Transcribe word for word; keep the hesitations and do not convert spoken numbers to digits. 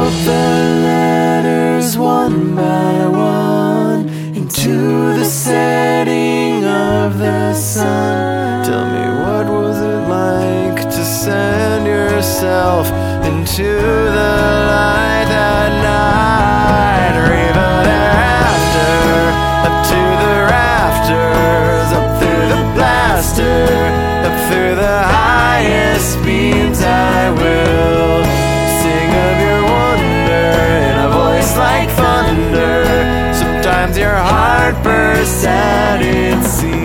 wrote the letters one by one into the setting of the sun. Tell me, what was it like to send yourself into the light that night? Or even thereafter, up to the rafters, up through the blaster, up through the highest beams I will sing of your wonder in a voice like thunder. Sometimes your heart bursts out, it seems.